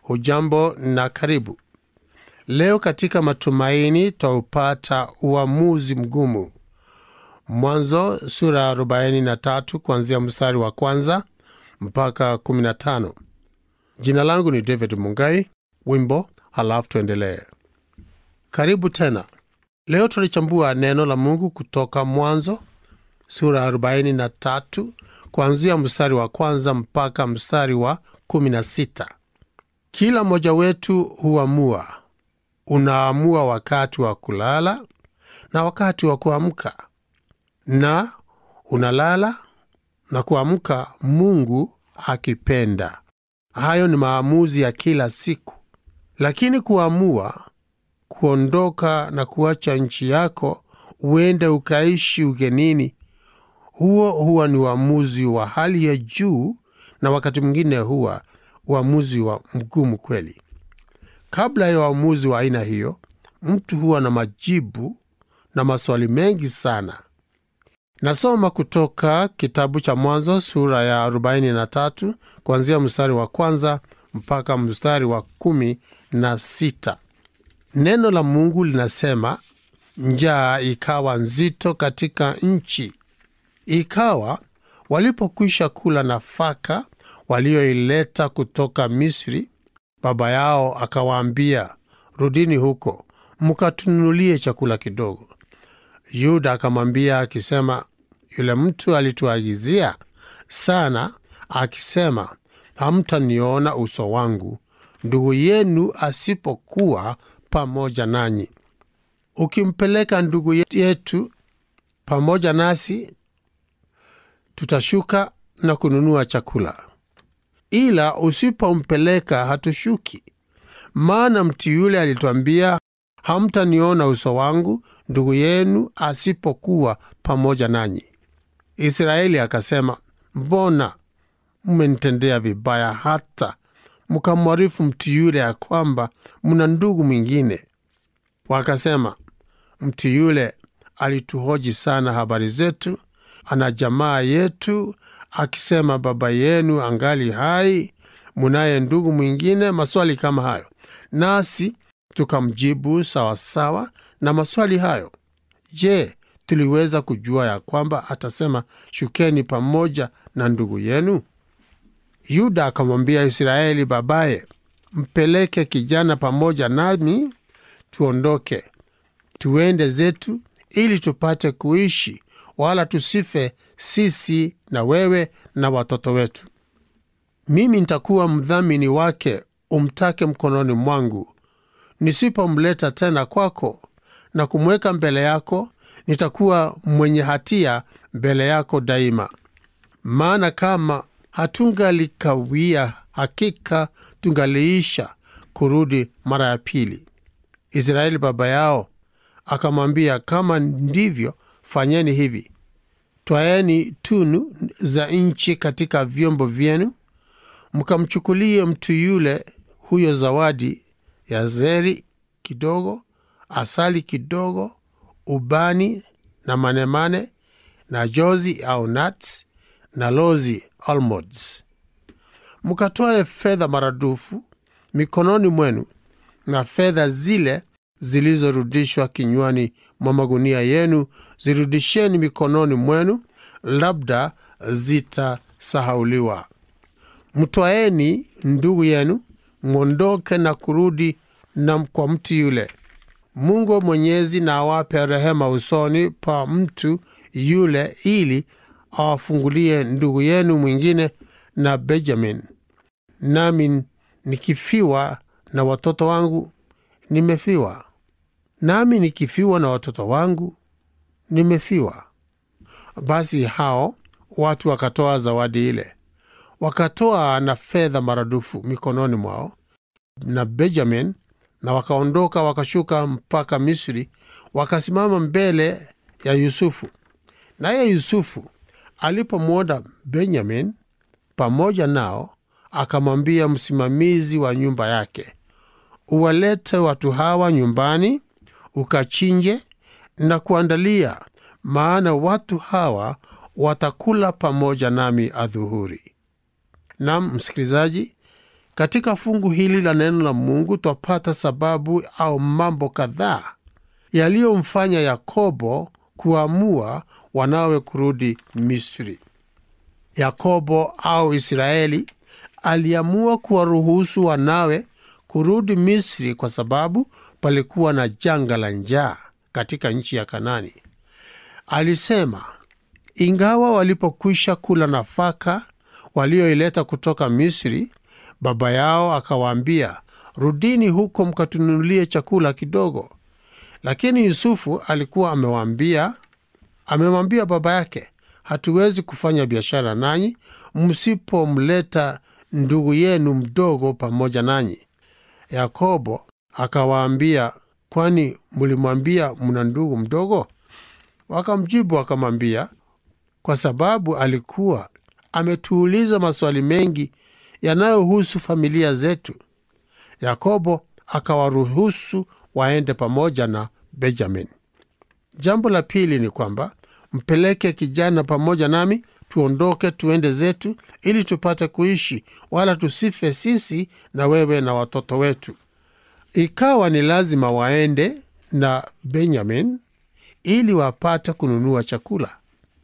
Hujambo na karibu. Leo katika matumaini taupata uamuzi mgumu. Mwanzo sura 43 kuanzia mstari wa kwanza mpaka 15. Jina langu ni David Mungai. Wimbo halafu tuendelee. Karibu tena. Leo tulichambua neno la Mungu kutoka Mwanzo sura 43 kuanzia mstari wa kwanza mpaka mstari wa 16. Kila mmoja wetu huamua. Unaamua wakati wa kulala na wakati wa kuamka. Na unalala na kuamka Mungu akipenda. Hayo ni maamuzi ya kila siku. Lakini kuamua kuondoka na kuacha nchi yako uende ukaishi ugenini, huwa ni uamuzi wa hali ya juu, na wakati mwingine huwa uamuzi wa mgumu kweli. Kabla ya uamuzi wa aina hiyo, mtu huwa na majibu na maswali mengi sana. Nasoma kutoka kitabu cha Mwanzo sura ya 43 kuanzia mstari wa kwanza mpaka mstari wa 16. Neno la Mungu linasema, njaa ikawa nzito katika nchi. Ikawa walipokwisha kula nafaka walioileta kutoka Misri, baba yao akawaambia, rudini huko mkatununulie chakula kidogo. Yuda akamwambia akisema, yule mtu alituagizia sana akisema, hamtaniona uso wangu ndugu yenu asipokuwa pamoja nanyi. Ukimpeleka ndugu yetu pamoja nasi, tutashuka na kununua chakula. Ila usipompeleka hatushuki. Maana mtu yule alituambia, hamtaniona uso wangu ndugu yenu asipokuwa pamoja nanyi. Israeli akasema, mbona mmenitendea vibaya hata mkamwarifu mtu yule ya kwamba mna ndugu mwingine? Wakasema, mtu yule alituhoji sana habari zetu, ana jamaa yetu akisema, baba yenu angali hai, munaye ndugu mwingine? Maswali kama hayo. Nasi tukamjibu sawasawa na maswali hayo. Je, tuliweza kujua ya kwamba atasema, shukeni pamoja na ndugu yenu? Yuda akamwambia Israeli babaye, mpeleke kijana pamoja nami, tuondoke tuende zetu, ili tupate kuishi, wala tusife sisi na wewe na watoto wetu. Mimi nitakuwa mdhamini wake, umtake mkononi mwangu. Nisipomleta tena kwako na kumweka mbele yako, nitakuwa mwenye hatia mbele yako daima. Maana kama hatungalikawia, hakika tungaliisha kurudi mara ya pili. Israeli baba yao akamwambia, kama ndivyo, fanyeni hivi: twaeni tunu za nchi katika vyombo vyenu, mkamchukulie mtu yule huyo zawadi ya zeri kidogo, asali kidogo, ubani na manemane, na jozi au nuts, na lozi almonds. Mkatoe fedha maradufu mikononi mwenu, na fedha zile zilizorudishwa kinywani mwa magunia yenu zirudisheni mikononi mwenu, labda zitasahauliwa. Mtwaeni ndugu yenu, mwondoke na kurudi na kwa mtu yule. Mungu Mwenyezi na awape rehema usoni pa mtu yule, ili awafungulie ndugu yenu mwingine na Benjamin. Nami nikifiwa na watoto wangu, nimefiwa. Nami nikifiwa na watoto wangu, nimefiwa. Basi hao watu wakatoa zawadi ile. Wakatoa na fedha maradufu mikononi mwao na Benjamin, na wakaondoka wakashuka mpaka Misri, wakasimama mbele ya Yusufu. Naye Yusufu alipomwona Benjamin pamoja nao, akamwambia msimamizi wa nyumba yake, uwalete watu hawa nyumbani, ukachinje na kuandalia, maana watu hawa watakula pamoja nami adhuhuri. Naam, msikilizaji, Katika fungu hili la neno la Mungu twapata sababu au mambo kadhaa yaliyomfanya Yakobo kuamua wanawe kurudi Misri. Yakobo au Israeli aliamua kuwaruhusu wanawe kurudi Misri kwa sababu palikuwa na janga la njaa katika nchi ya Kanani. Alisema, ingawa walipokwisha kula nafaka walioileta kutoka Misri, baba yao akawaambia, rudini huko mkatununulie chakula kidogo. Lakini Yusufu alikuwa amemwambia baba yake, hatuwezi kufanya biashara nanyi msipomleta ndugu yenu mdogo pamoja nanyi. Yakobo akawaambia, kwani mlimwambia mna ndugu mdogo? Wakamjibu akamwambia, kwa sababu alikuwa ametuuliza maswali mengi yanayohusu familia zetu. Yakobo akawaruhusu waende pamoja na Benjamin. Jambo la pili ni kwamba, mpeleke kijana pamoja nami, tuondoke tuende zetu ili tupate kuishi, wala tusife sisi na wewe na watoto wetu. Ikawa ni lazima waende na Benjamin ili wapate kununua chakula.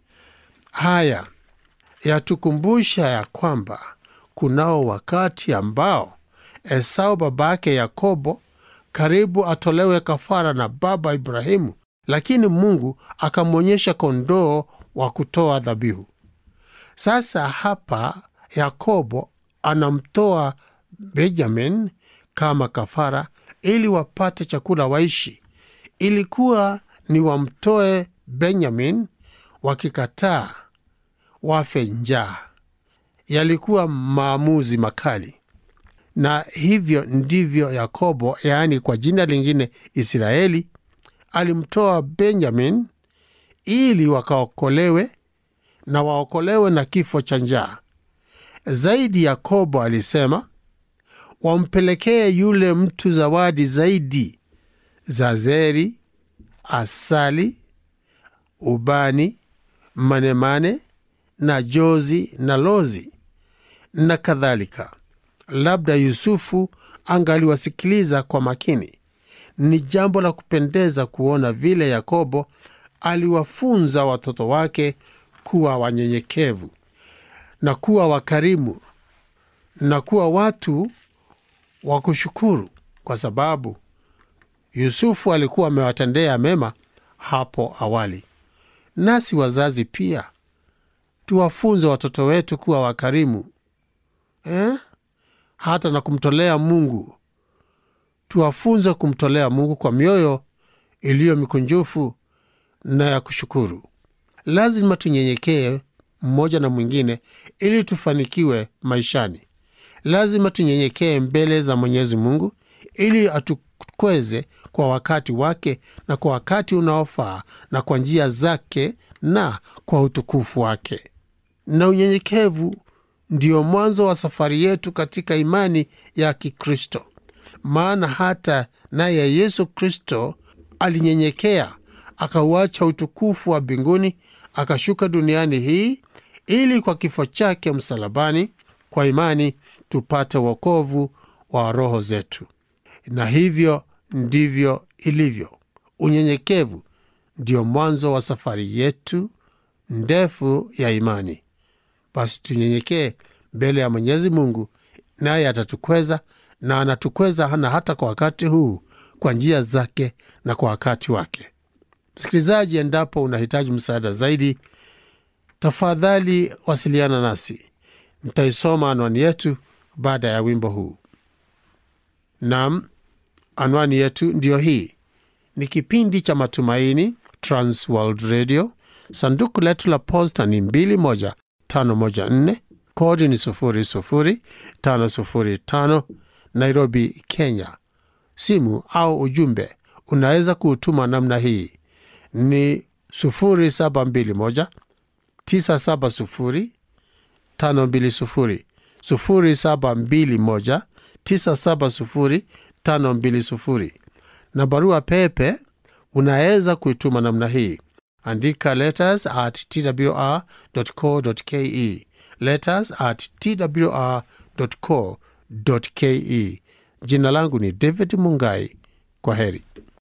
Haya yatukumbusha ya kwamba kunao wakati ambao Esau babake Yakobo karibu atolewe kafara na baba Ibrahimu, lakini Mungu akamwonyesha kondoo wa kutoa dhabihu. Sasa hapa Yakobo anamtoa Benjamin kama kafara ili wapate chakula waishi. Ilikuwa ni wamtoe Benjamin, wakikataa wafe njaa. Yalikuwa maamuzi makali. Na hivyo ndivyo Yakobo, yaani kwa jina lingine Israeli, alimtoa Benjamin ili wakaokolewe na waokolewe na kifo cha njaa. Zaidi Yakobo alisema, wampelekee yule mtu zawadi zaidi za zeri, asali, ubani, manemane na jozi na lozi na kadhalika. Labda Yusufu angaliwasikiliza kwa makini. Ni jambo la kupendeza kuona vile Yakobo aliwafunza watoto wake kuwa wanyenyekevu na kuwa wakarimu na kuwa watu wa kushukuru, kwa sababu Yusufu alikuwa amewatendea mema hapo awali. Nasi wazazi pia tuwafunze watoto wetu kuwa wakarimu, hata na kumtolea Mungu. Tuwafunze kumtolea Mungu kwa mioyo iliyo mikunjufu na ya kushukuru. Lazima tunyenyekee mmoja na mwingine ili tufanikiwe maishani. Lazima tunyenyekee mbele za Mwenyezi Mungu ili atukweze kwa wakati wake na kwa wakati unaofaa na kwa njia zake na kwa utukufu wake. Na unyenyekevu ndio mwanzo wa safari yetu katika imani ya Kikristo. Maana hata naye Yesu Kristo alinyenyekea, akauacha utukufu wa mbinguni, akashuka duniani hii ili kwa kifo chake msalabani, kwa imani tupate wokovu wa roho zetu. Na hivyo ndivyo ilivyo. Unyenyekevu ndio mwanzo wa safari yetu ndefu ya imani. Basi tunyenyekee mbele ya Mwenyezi Mungu, naye atatukweza, na anatukweza hata kwa wakati huu kwa njia zake na kwa wakati wake. Msikilizaji, endapo unahitaji msaada zaidi, tafadhali wasiliana nasi. Nitaisoma anwani yetu baada ya wimbo huu. Naam, anwani yetu ndio hii. Ni kipindi cha Matumaini, Trans World Radio. Sanduku letu la posta ni 21514, kodi ni 00505, Nairobi, Kenya. Simu au ujumbe unaweza kuutuma namna hii, ni 0721 970 520, 0721 970 520. Na barua pepe unaweza kuituma namna hii, andika letters@twr.co.ke, letters@twr.co.ke. Jina langu ni David Mungai. Kwa heri.